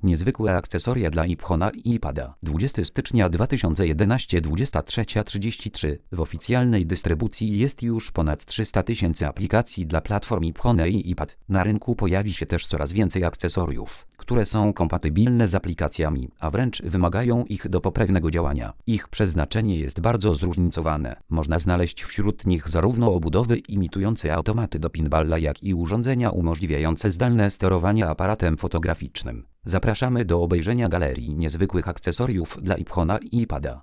Niezwykłe akcesoria dla iPhone'a i iPada. 20 stycznia 2011, 23:33. W oficjalnej dystrybucji jest już ponad 300 000 aplikacji dla platform iPhone i iPad. Na rynku pojawi się też coraz więcej akcesoriów, które są kompatybilne z aplikacjami, a wręcz wymagają ich do poprawnego działania. Ich przeznaczenie jest bardzo zróżnicowane. Można znaleźć wśród nich zarówno obudowy imitujące automaty do pinballa, jak i urządzenia umożliwiające zdalne sterowanie aparatem fotograficznym. Zapraszamy do obejrzenia galerii niezwykłych akcesoriów dla iPhone'a i iPada.